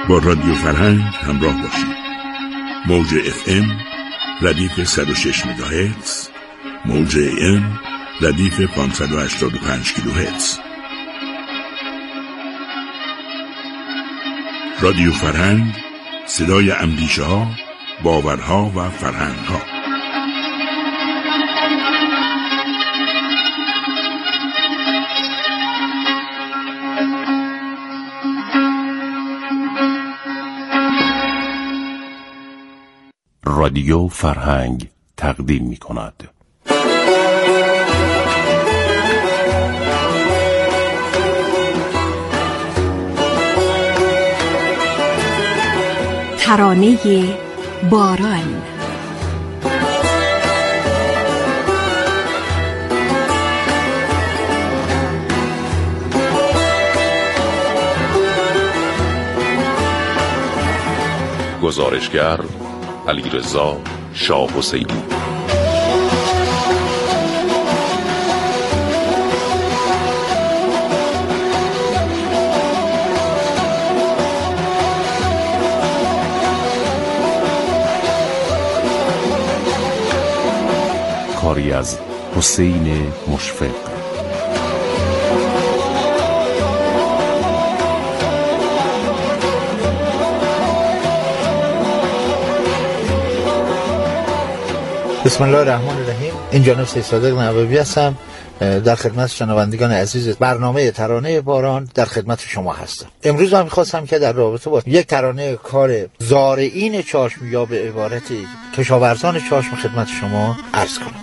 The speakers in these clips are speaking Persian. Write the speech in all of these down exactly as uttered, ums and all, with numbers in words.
با رادیو فرهنگ همراه باشید. موج اف ام ردیف صد و شش مگاهرتز، موج ام ردیف پانصد و هشتاد و پنج کیلوهرتز. رادیو فرهنگ، صدای اندیشه ها، باورها و فرهنگ ها. رادیو فرهنگ تقدیم می کند. ترانه باران. گزارشگر علیرضا شاه حسینی. کاری از حسین مشفق. بسم الله الرحمن الرحیم. این جانب سید صادق نووی هستم، در خدمت شنوندگان عزیز برنامه ترانه باران در خدمت شما هستم. امروز من می‌خواستم که در رابطه با یک ترانه کار زارعین چاشم یا به عبارت کشاورزان چاشم خدمت شما عرض کنم.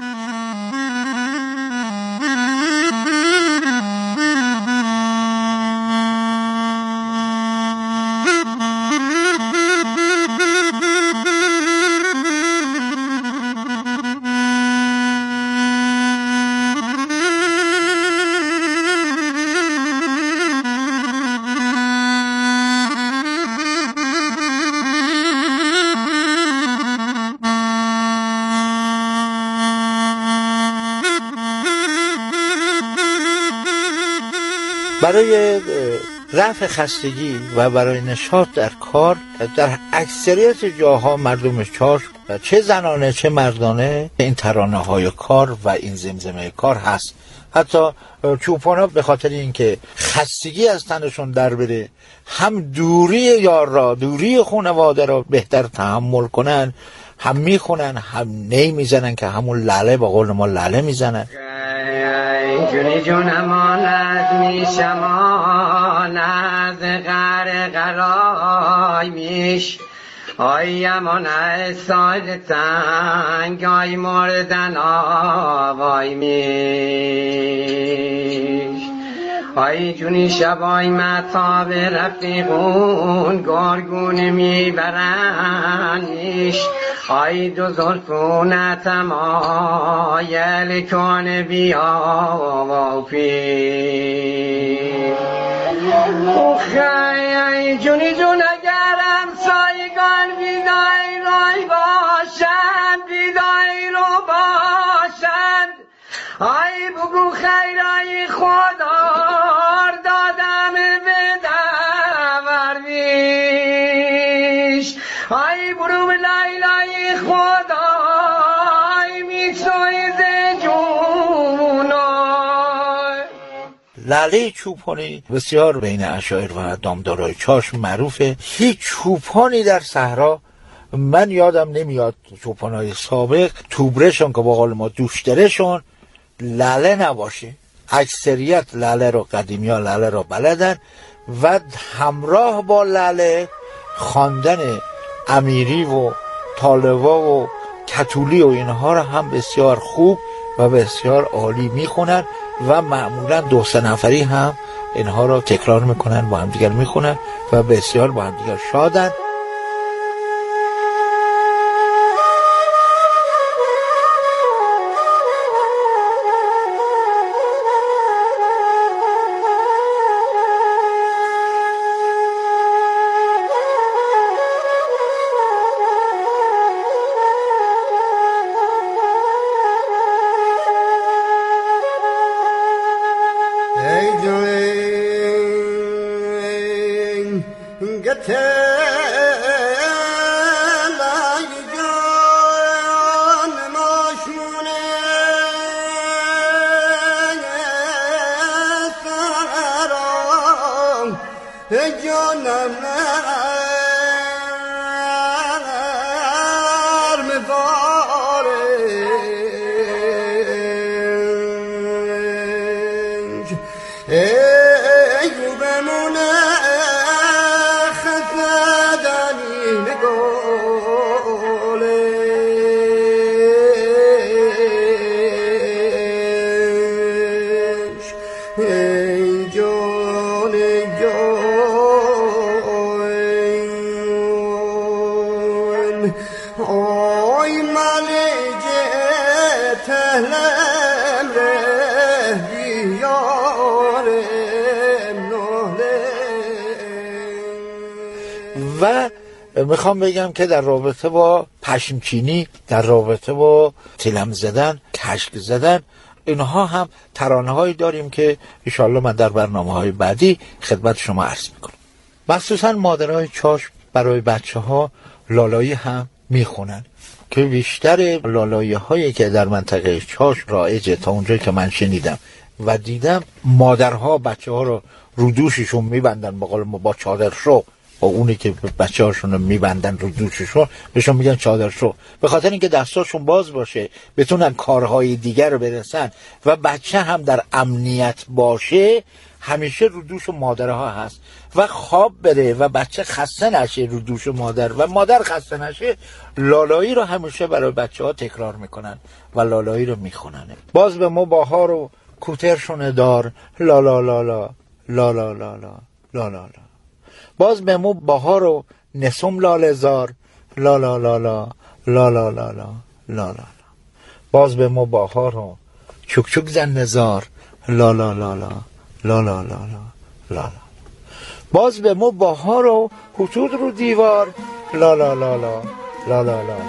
برای رفع خستگی و برای نشاط در کار در اکثریت جاها مردم چاشم چه زنانه چه مردانه این ترانه های کار و این زمزمه کار هست. حتی چوپانا به خاطر اینکه خستگی از تنشون در بره، هم دوری یار را دوری خانواده را بهتر تحمل کنن، هم میخونن هم نی میزنن که همون لاله با قول ما لاله میزنن. جونی جونم آنت میشمان از غر غرای میش آیم آنت ساید تنگ آی مردن آوای میش آی جونی شبای مطاب رفیقون گارگون میبرن میش آی دو زلفونت مایل کن بیا و پیر ای جونی جون اگرم سایگان بیدای رای باشند بیدای رو باشند آی بگو خیرای خودار دادم به درویش آی برو لیلای خدای میسوی ز جونای. لاله چوپانی بسیار بین اشاعره و دامدارای چاشم معروفه. هیچ چوپانی در صحرا من یادم نمیاد چوپانای سابق توبرشون که با قول ما دوشترشون لاله نباشه. اکثریت لاله رو قدیمی ها لاله رو بلدن و همراه با لاله خواندن امیری و طالبا و کتولی و اینها رو هم بسیار خوب و بسیار عالی میخونن و معمولا دو سه نفری هم اینها رو تکرار میکنن، با هم دیگر میخونن و بسیار با هم دیگر شادن. و میخوام بگم که در رابطه با پشمچینی، در رابطه با تلم زدن، کشک زدن، اینها هم ترانه هایی داریم که انشالله من در برنامه های بعدی خدمت شما عرض میکنم. مخصوصا مادرای چاشت برای بچه ها لالایی هم میخونن که بیشتر لالایی هایی که در منطقه چاشت رایجه تا اونجایی که من شنیدم و دیدم، مادرها بچه ها رو رو دوششون میبندن با قول ما با چادر شو، با اونی که بچه هاشون رو میبندن رو دوششون بهشون میگن چادر شو، به خاطر اینکه دستاشون باز باشه بتونن کارهای دیگر رو برسن و بچه هم در امنیت باشه. همیشه رو دوش مادرها هست و خواب بره و بچه خسته نشه رو دوش مادر و مادر خسته نشه. لالایی رو همیشه برای بچه ها تکرار میکنن و لالایی رو میخونن. باز به ما باها رو کوترشون دار لا لا لا لا لا لا لا لا لا لا. باز به مو باها رو نسوم لال زار لا لا لا لا لا لا لا لا لا لا. باز به مو باها رو چوک چوک زن نزار لا لا لا لا لا لا لا لا لا. باز به مو باها رو خطوط رو دیوار لا لا لا لا لا لا لا.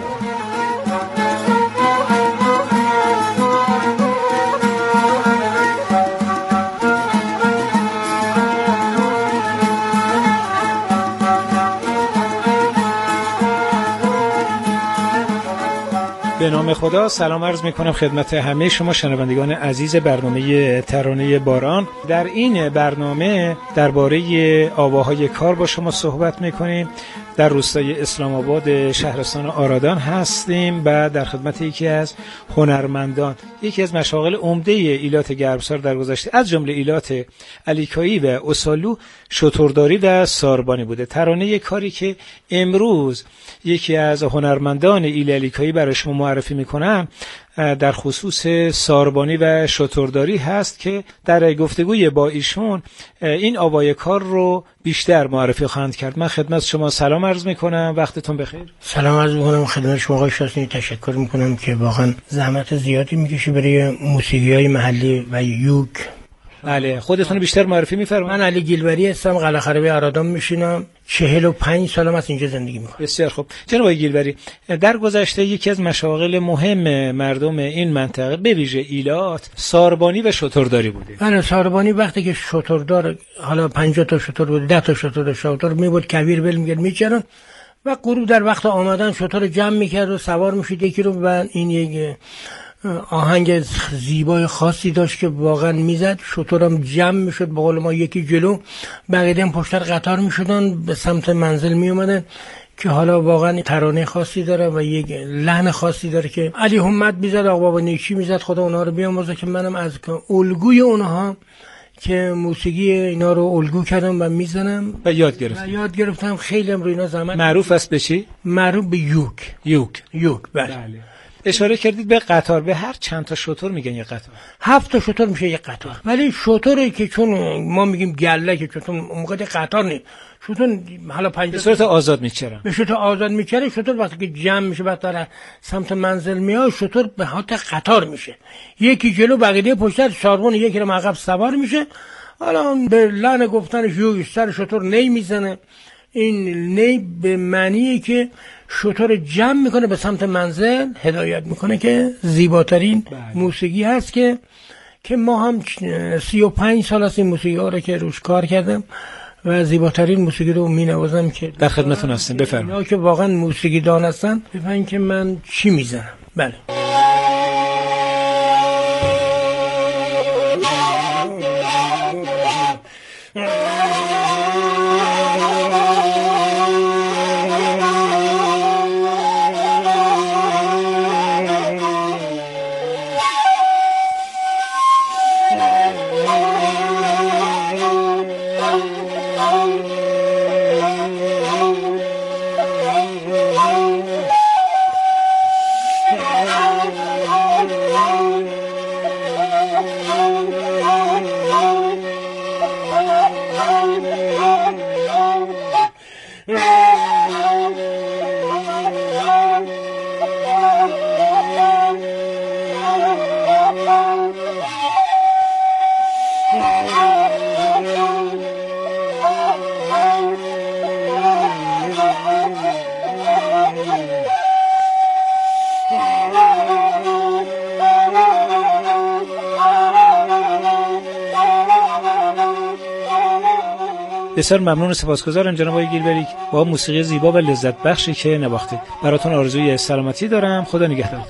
به نام خدا سلام عرض میکنم خدمت همه شما شنوندگان عزیز برنامه ترانه باران. در این برنامه درباره آواهای کار با شما صحبت میکنیم. در روستای اسلام آباد شهرستان آرادان هستیم و در خدمت یکی از هنرمندان، یکی از مشاغل عمده ایلات گرمسار در گذشته از جمله ایلات علیکایی و اسالو شترداری و ساربانی بوده. ترانه کاری که امروز یکی از هنرمندان ایل علیکایی برای شما معرفی میکنم در خصوص ساربانی و شترداری هست که در گفتگوی با ایشون این آوای کار رو بیشتر معرفی خواهند کرد. من خدمت شما سلام عرض میکنم، وقتتون بخیر. سلام عرض میکنم خدمت شما آقای شاسنی، تشکر میکنم که واقعا زحمت زیادی میکشی برای موسیقی‌های محلی و یوک. بله، خودتون بیشتر معرفی میفرمایید. من علی گیلوری هستم، قلعه خرابی آرادان میشینم، چهل و پنج سالم از اینجا زندگی میکنم. بسیار خوب. جناب آقای گیلوری، در گذشته یکی از مشاغل مهم مردم این منطقه به ویژه ایلات ساربانی و شترداری بوده. بله، ساربانی وقتی که شتردار حالا پنجاه تا شتر بود، ده تا شتر شتر میبود کویر بل میگرد میچرن و غروب در وقت آمدن شتر رو جمع میکرد و سوار میشید یکی رو. و این یک آهنگ زیبای خاصی داشت که واقعا میزد، شترم جمع میشد به قول ما یکی جلو، بقیه هم پشتر قطار میشدن به سمت منزل میومدن که حالا واقعا ترانه خاصی داره و یک لحن خاصی داره که علی همت میزد، آقا بابا نیکی میزد. خدا اونها رو بیامرزه که منم از الگوی اونها که موسیقی اینا رو الگو کردم و میزنم و یاد گرفتم. و یاد گرفتم خیلی هم روی اینا زحمت. معروف است به چی؟ معروف به یوک. یوک. یوک. بله. بله. اشاره کردید به قطار، به هر چند تا شتر میگن یک قطار. هفت تا شتر میشه یک قطار. ولی شتری که چون ما میگیم گله که چون موقع قطار نیست، شتر حالا پنج به صورت آزاد میچرن. به صورت آزاد میچره. شتر وقتی که جمع میشه بعد در سمت منزل میاد، شتر به حالت قطار میشه، یکی جلو بقیه پشت، ساربون یکی رو عقب سوار میشه. حالا به لحن گفتنش یوگ سر شتر نی میزنه. این نی به معنیه که شتر جمع میکنه به سمت منزل هدایت میکنه که زیباترین بله. موسیقی هست که که ما هم سی و پنج سال از این موسیقی ها رو که روش کار کردم و زیباترین موسیقی رو می‌نوازم که در خدمتتون هستیم. بفرمایید. اینا که واقعا موسیقی دان هستن ببینن که من چی میزنم. بله. بسیار ممنون و سپاسگزارم جناب آقای گیلبری با موسیقی زیبا و لذت بخشی که نواختید. براتون آرزوی سلامتی دارم. خدا نگهدار.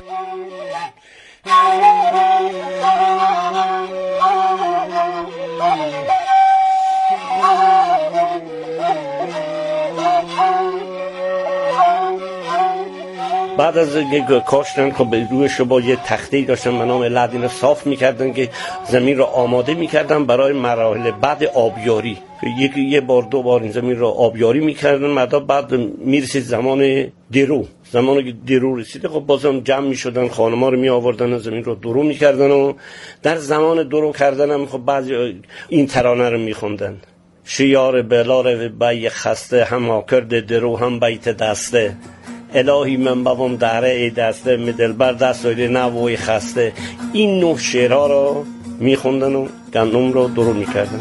بعد از کاشتن خب به رویش با یه تخته داشتن به نام لدین صاف میکردن که زمین رو آماده میکردن برای مراحل بعد آبیاری. یک یه بار دو بار این زمین رو آبیاری میکردن. مدا بعد میرسید زمان درو. زمانی که درو رسید خب بازم جمع میشدن، خانم‌ها رو می آوردن زمین رو درو میکردن و در زمان درو کردن هم خب بعضی این ترانه رو میخوندن: شیار بلار بی خسته، هم کرد درو هم بیت دسته، الهی من بابم داره ای دسته، مدلبر دست ویلی نبوی خسته. این نوع شعرها رو میخوندن و گندم رو درو میکردن.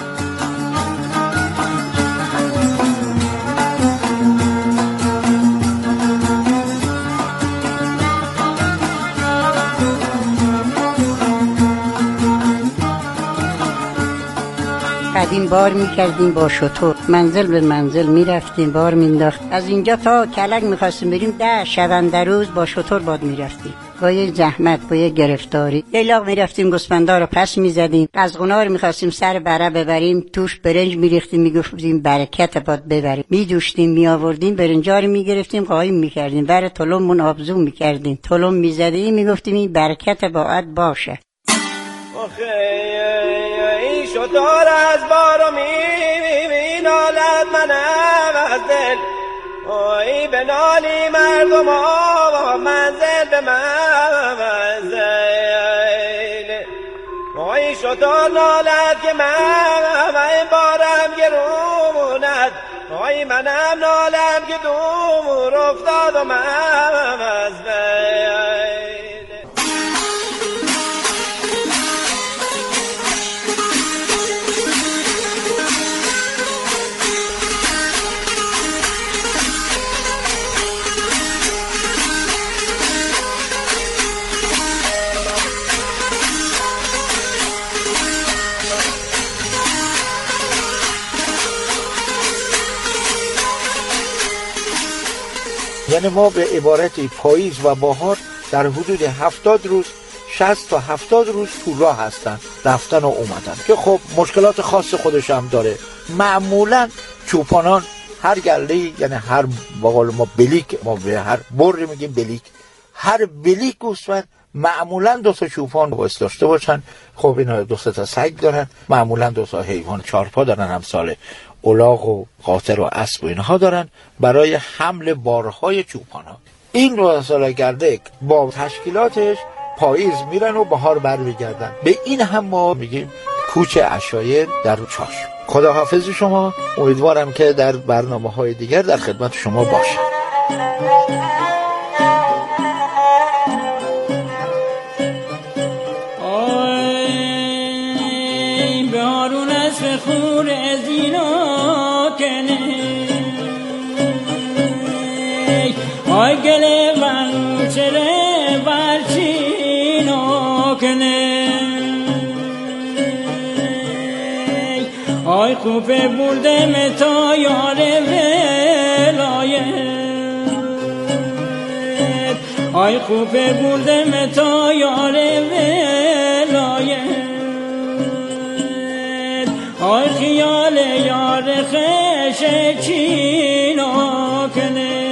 قدیم بار میکردیم با شتر، منزل به منزل میرفتیم بار مینداخت. از اینجا تا کلک میخواستیم بریم ده شبنده روز با شتر باد میرفتیم، با یه زحمت، با یه گرفتاری. یه لاغ میرفتیم گوسفندا رو پس میزدیم، قزغونا رو میخواستیم سر بره ببریم، توش برنج میریختیم، میگفتیم برکت باد ببریم، میدوشتیم میآوردیم، برنجا رو میگرفتیم قایم میکردیم، بر طلممون آبزو میکردیم، طلم میزدیم، میگفتیم این برکت باید باشه. این شطور از بارو می نالد منم از دل، ای به نالی مردم ها منزل به منزل، ای شطور نالد که من این بارم گرونت، ای منم نالم که دور افتادم از دل. یعنی ما به عبارت پاییز و بهار در حدود هفتاد روز شصت تا هفتاد روز تو راه هستن، رفتن و اومدن، که خب مشکلات خاص خودش هم داره. معمولا چوپانان هر گله، یعنی هر بقول ما بلیک، ما به هر بری میگیم بلیک، هر بلیک گوسفند معمولا دو تا چوپان باید داشته باشن. خب اینا دو تا سگ دارن، معمولا دو تا حیوان چارپا دارن، همسال الاغ و قاطر و اسب و اینها دارن برای حمل بارهای چوپان‌ها. این رو سال گردک با تشکیلاتش پاییز میرن و بهار برمیگردن. به این هم ما میگیم کوچ عشایر در چاش. خداحافظ شما، امیدوارم که در برنامه‌های دیگر در خدمت شما باشم. خور ازینا کنه آی گله من چره برچینا کنه آی خوبه بردم تا یار ولایت آی خوبه بردم تا یار ولایت آی خیال یار خش چینا کنه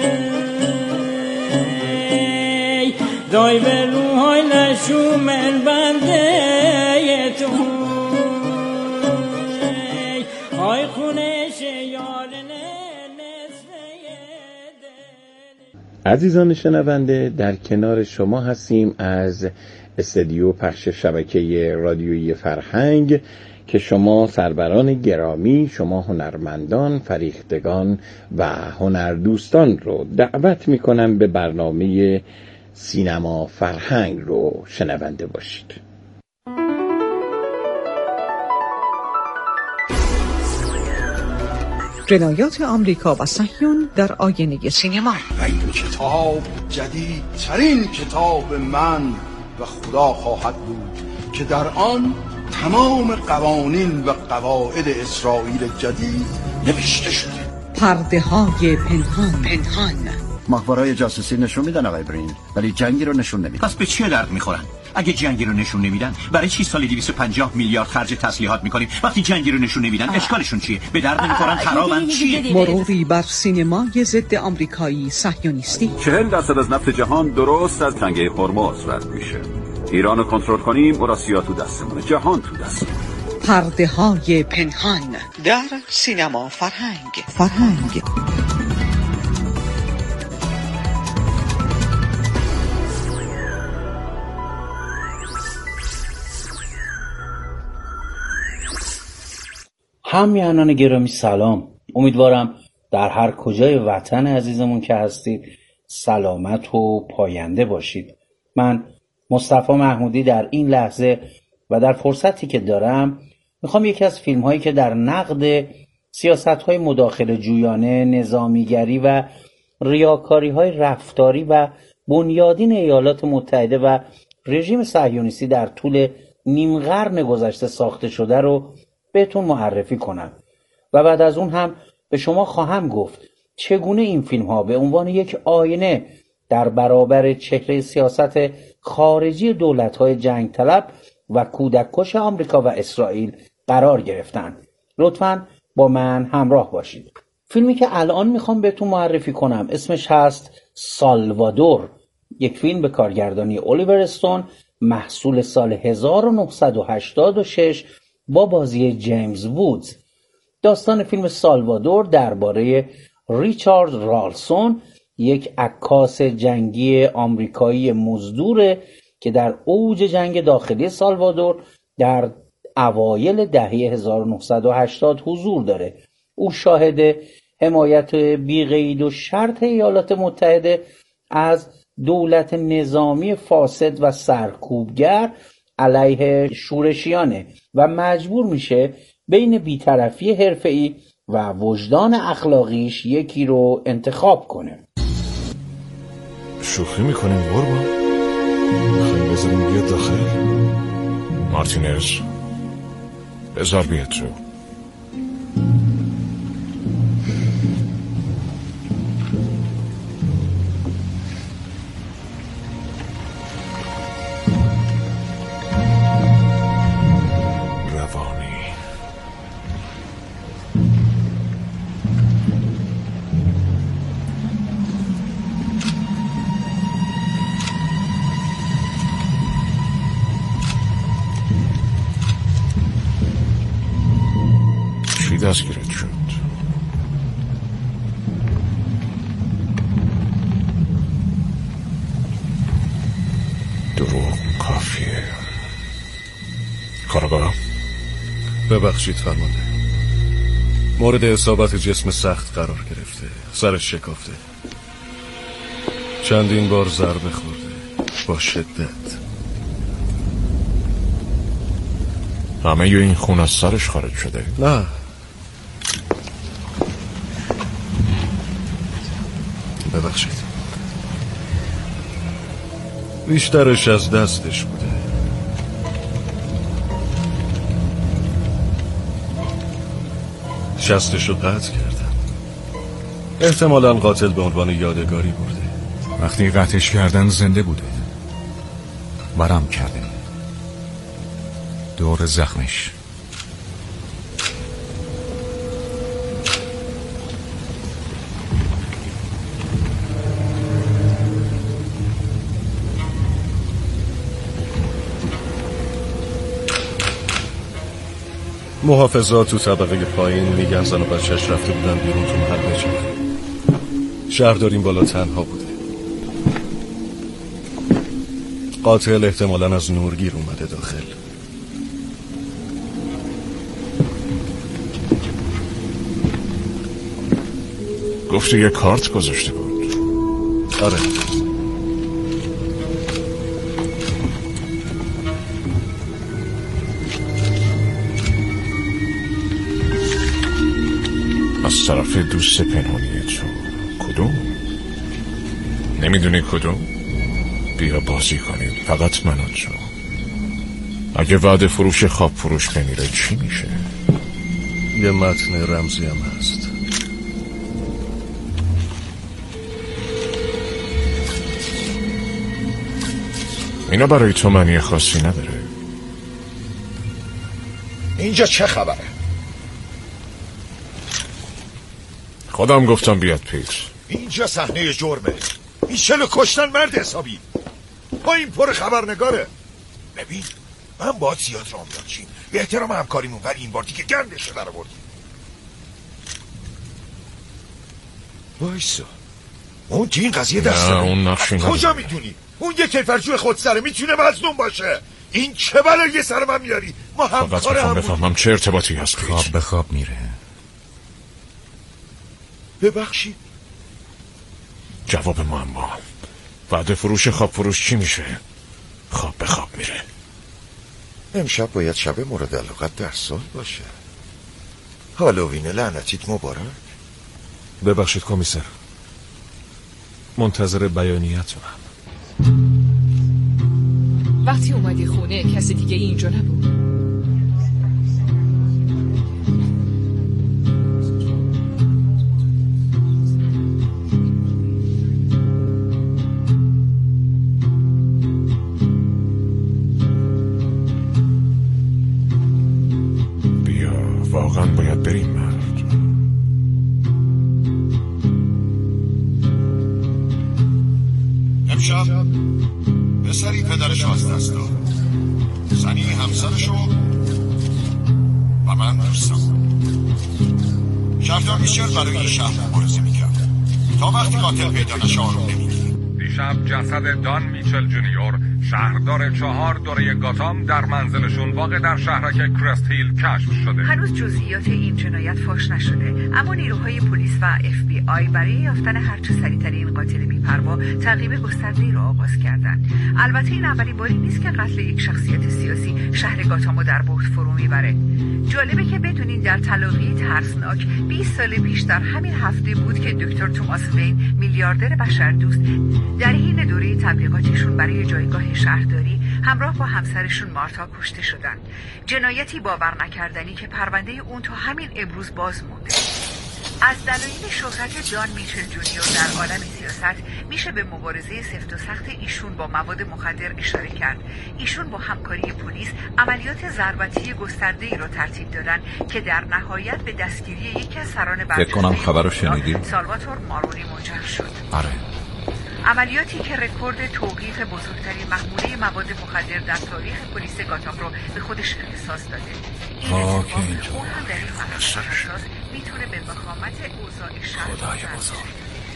دای به روحای نشومن بنده تو آی خونش یار عزیزان شنونده، در کنار شما هستیم از استدیو پخش شبکه رادیویی فرهنگ که شما سروران گرامی، شما هنرمندان، فریختگان و هنردوستان رو دعوت میکنم به برنامه سینما فرهنگ رو شنونده باشید. روایات آمریکا و صهیون در آینه سینما. این کتاب جدید ترین کتاب من و خدا خواهد بود که در آن تمام قوانین و قواعد اسرائیل جدید نوشته شده. پرده های پنهان پنهان مخبرهای جاسوسی نشون میدن آقای برین، ولی جنگی رو نشون نمیدن. پس به چه درد میخورن؟ اگه جنگی رو نشون نمیدن برای چی سالی دویست و پنجاه میلیارد خرج تسلیحات میکنیم؟ وقتی جنگی رو نشون نمیدن اشکالشون چیه؟ به درد نمیخورن، خرابن، چیه؟ مروری بر سینمای ضد آمریکایی صهیونیستی. چهل درصد از نفت جهان درست از تنگه هرمز رد میشه. ایران رو کنترل کنیم، اوراسیا تو دستمونه، جهان تو دستمونه. پرده های پنهان در سینما فرهنگ. فرهنگ همیهنان گرامی سلام. امیدوارم در هر کجای وطن عزیزمون که هستید سلامت و پاینده باشید. من مصطفی محمودی در این لحظه و در فرصتی که دارم میخوام یکی از فیلم هایی که در نقد سیاست های مداخله جویانه، نظامیگری و ریاکاری های رفتاری و بنیادین ایالات متحده و رژیم صهیونیستی در طول نیم قرن گذشته ساخته شده رو بهتون معرفی کنم و بعد از اون هم به شما خواهم گفت چگونه این فیلم ها به عنوان یک آینه در برابر چهره سیاست خارجی دولت های جنگ طلب و کودککش آمریکا و اسرائیل قرار گرفتن. لطفاً با من همراه باشید. فیلمی که الان میخوام بهتون معرفی کنم اسمش هست سالوادور، یک فیلم به کارگردانی الیور استون محصول سال هزار و نهصد و هشتاد و شش با بازی جیمز وودز. داستان فیلم سالوادور درباره ریچارد رالسون، یک عکاس جنگی آمریکایی مزدوره که در اوج جنگ داخلی سالوادور در اوایل دهه هزار و نهصد و هشتاد حضور داره. او شاهد حمایت بی‌قید و شرط ایالات متحده از دولت نظامی فاسد و سرکوبگر علیه شورشیانه و مجبور میشه بین بی‌طرفی حرفه‌ای و وجدان اخلاقیش یکی رو انتخاب کنه. شوخی میکنیم قربان؟ میخوایم بذاریم بیاد داخل؟ مارتینز بذار بیاد تو. دستگیرت شد. دروغ کافیه. کارگاه ببخشید فرمانده، مورد اصابت جسم سخت قرار گرفته، سرش شکافته، چندین بار ضربه خورده با شدت. همه این خون از سرش خارج شده؟ نه، ببخشید، بیشترش از دستش بوده. شستشو قطع کردم. احتمالاً قاتل به عنوان یادگاری برده. وقتی قطعش کردن زنده بوده، ورم کرده دور زخمش. محافظات تو طبقه پایین میگن زن و بچهش رفته بودن بیرون تو محل بچه. شهردار این بالا تنها بوده. قاتل احتمالاً از نورگیر اومده داخل. گفته یه کارت گذاشته بود. آره. از طرف دوست پنهانی تو. کدوم؟ نمیدونی کدوم؟ بیا بازی کنیم، فقط من و تو. اگه وعده فروش خواب فروش بمیره چی میشه؟ یه متن رمزی هم هست. اینا برای تو معنی خاصی نداره. اینجا چه خبره؟ خودم گفتم بیاد پیش. اینجا صحنه جرمه. این شلو کشتن مرد حسابی. با این پر خبرنگاره. ببین من باید زیاد رام دارچیم به احترام همکاریمون، ولی این بار دیگه گندش رو در آوردیم. وایسا، اون که این قضیه دست نه اون نقشی نداره. کجا میدونی؟ اون یه کیفرجوی خودسره میتونه مظلوم باشه. این چه بلایی سر من میاری؟ ما همکار فقط میخوام هم بفهمم چه ارتباطی هست. خواب به خواب میره. ببخشید جواب معما. وعده فروش خواب فروش چی میشه؟ خواب به خواب میره. امشب باید شب مورد علاقت در سال باشه. هالووین لعنتیت مبارک. ببخشید کمیسر، منتظر بیانیتونم. وقتی اومدی خونه کسی دیگه اینجا نبود؟ واقعا باید بریم مرد. امشب پسری پدرشو از دست داد، زنی همسرشو و من دوستم. شهردار میشر برای این شهر مبارزه میکرد تا وقتی قاتل پیدا نشه آروم نمیگیره. دیشب جسد دان میچل جونیور شهردار چهار دوره گاتام در منزلشون واقع در شهرک کرست هیل کشف شده. هنوز جزئیات این جنایت فاش نشده، اما نیروهای پلیس و اف بی آی برای یافتن هرچه سریعتر این قاتل بی‌پروا تعقیب گسترده‌ای را آغاز کردند. البته این اولین باری نیست که قتل یک شخصیت سیاسی شهر گاتامو در بحت فرو میبره. جالبه که بدونین در تلاقی ترسناک بیست سال پیش در همین هفته بود که دکتر توماس وین میلیاردر بشردوست در حین دوره تبلیغاتشون برای جایگاه شهرداری همراه با همسرشون مارتا کشته شدن. جنایتی باور نکردنی که پرونده اون تا همین امروز باز مونده. از دلایل شهرت دان میچل جونیور در عالم سیاست میشه به مبارزه سفت و سخت ایشون با مواد مخدر اشاره کرد. ایشون با همکاری پلیس عملیات ضربتی گسترده‌ای را ترتیب دادن که در نهایت به دستگیری یکی از سران فکر کنم خبر رو شنیدی؟ سالواتور مارونی منجر شد. آره. عملیاتی که رکورد توقیف بزرگترین محموله مواد مخدر در تاریخ پلیس گاتام رو به خودش اختصاص داده. این اتفاق اون هم در این مرحله اساس میتونه به وخامت اوضاع شهر خدای بزرگ.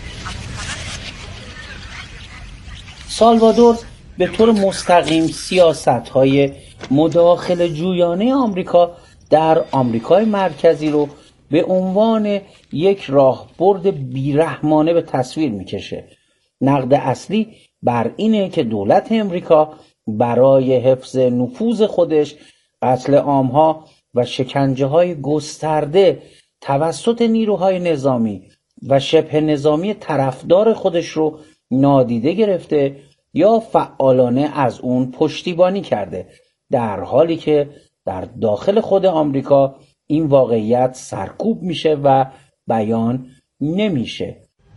سالوادور به طور مستقیم سیاست‌های مداخله جویانه آمریکا در آمریکای مرکزی رو به عنوان یک راهبرد بیرحمانه به تصویر میکشه. نقد اصلی بر اینه که دولت امریکا برای حفظ نفوذ خودش قتل عامها و شکنجه های گسترده توسط نیروهای نظامی و شبه نظامی طرفدار خودش رو نادیده گرفته یا فعالانه از اون پشتیبانی کرده، در حالی که در داخل خود آمریکا این واقعیت سرکوب میشه و بیان نمیشه.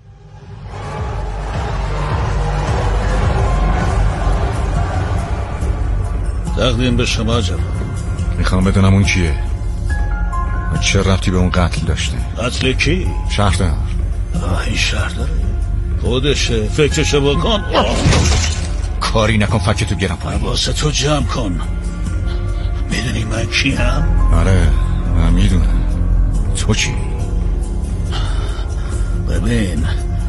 تقدیم به شما جناب. میخوام بدونم اون کیه و چه ربطی به اون قتل داشته. قتل کی؟ شهردار. آه این شهردار خودشه، فکرشو بکن. کاری نکن، فکتو گیرم پایین. واسه تو جمع کن. میدونی من کی هم؟ آره من میدونم. تو چی؟ ببین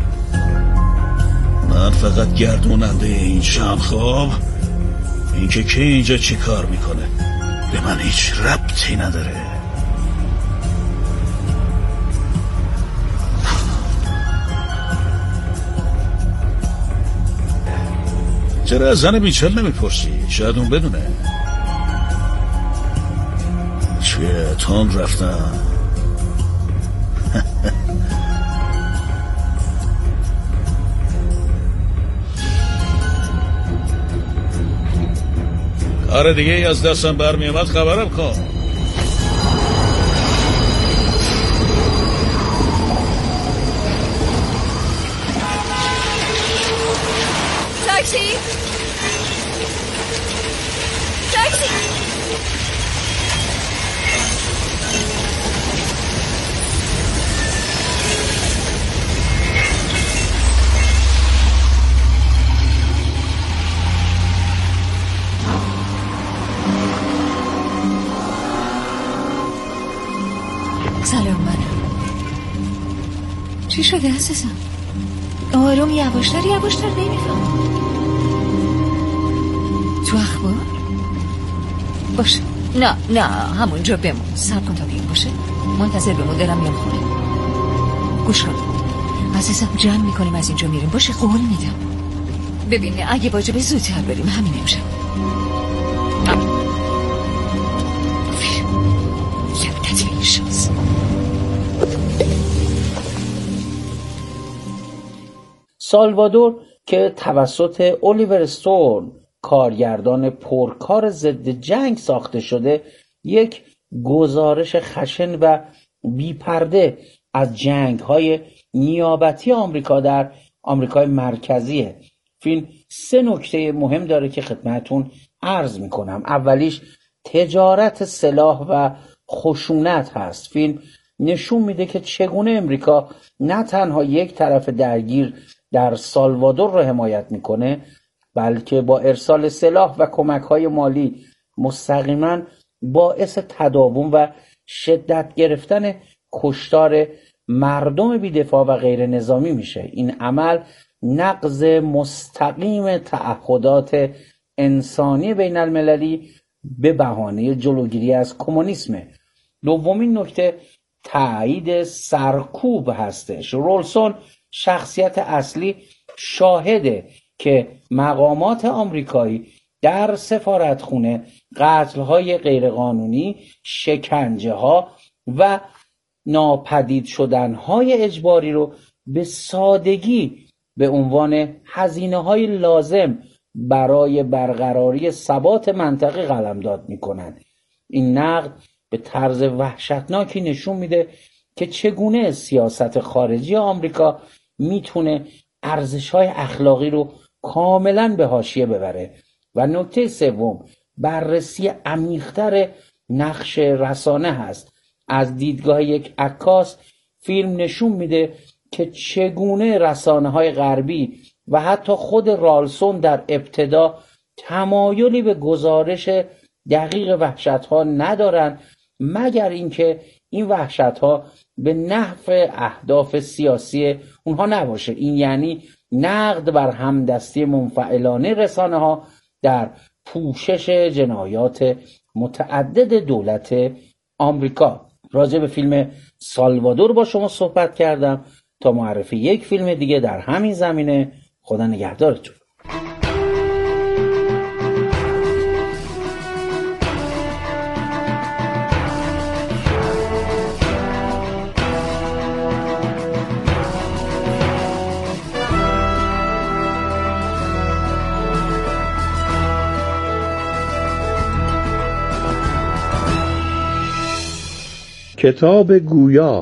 من فقط گردوننده این شم. خب این که کی اینجا چی کار میکنه به من هیچ ربطی نداره. چرا از زن میچل نمیپرسی؟ شاید اون بدونه. چیه تون رفتم؟ کار دیگه ای از دستم برمی اومد خبرم کن. تاکسی تاکسی سلام منم. چی شده عزیزم؟ آروم یواشتر یواشتر نمیفهم. تو اخبار؟ باشه نه نه همونجا بمون. صبر کن تا بیام. باشه منتظر بمون، دارم میام خونه. گوش کن عزیزم، جمع میکنیم از اینجا میریم. باشه قول میدم. ببین اگه واجبه زودتر بریم همین امشب. یادت این شانس. سالوادور که توسط الیور استون کارگردان پرکار ضد جنگ ساخته شده، یک گزارش خشن و بی‌پرده از جنگ‌های نیابتی آمریکا در آمریکای مرکزیه. فیلم سه نکته مهم داره که خدمتون عرض میکنم. اولیش تجارت سلاح و خشونت هست. فیلم نشون میده که چگونه امریکا نه تنها یک طرف درگیر در سالوادور رو حمایت میکنه، بلکه با ارسال سلاح و کمک‌های مالی مستقیما باعث تداوم و شدت گرفتن کشتار مردم بی‌دفاع و غیر نظامی میشه. این عمل نقض مستقیم تعهدات انسانی بین المللی به بهانه جلوگیری از کمونیسمه. دومین نکته تایید سرکوب هستش. رولسون شخصیت اصلی شاهده که مقامات آمریکایی در سفارتخونه قتل‌های غیرقانونی، شکنجه‌ها و ناپدید شدن‌های اجباری رو به سادگی به عنوان هزینه‌های لازم برای برقراری ثبات منطقه قلمداد می‌کنند. این نقد به طرز وحشتناکی نشون میده که چگونه سیاست خارجی آمریکا میتونه ارزش‌های اخلاقی رو کاملا به حاشیه ببره. و نکته سوم بررسی عمیق‌تر نقش رسانه هست. از دیدگاه یک عکاس فیلم نشون میده که چگونه رسانه‌های غربی و حتی خود رالسون در ابتدا تمایلی به گزارش دقیق وحشت‌ها ندارن، مگر اینکه این وحشت‌ها به نفع اهداف سیاسی اونها نباشه. این یعنی نقد بر همدستی منفعلانه رسانه‌ها در پوشش جنایات متعدد دولت آمریکا. راجع به فیلم سالوادور با شما صحبت کردم. تا معرفی یک فیلم دیگه در همین زمینه، خدا نگهدارتون. کتاب گویا